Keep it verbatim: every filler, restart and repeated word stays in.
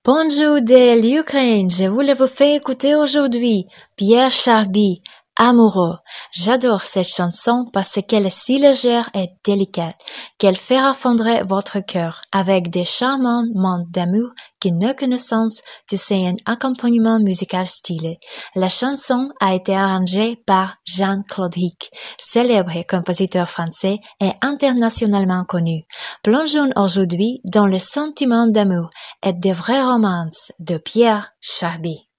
Bonjour de l'Ukraine, je voulais vous faire écouter aujourd'hui Pierre Charbit, Amoureux. J'adore cette chanson parce qu'elle est si légère et délicate qu'elle fera fondre votre cœur avec des charmants mots d'amour qui n'ont qu'une sens de un accompagnement musical stylé. La chanson a été arrangée par Jean-Claude Hick, célèbre compositeur français et internationalement connu. Plongeons aujourd'hui dans le sentiment d'amour et de vraies romances de Pierre Charbit.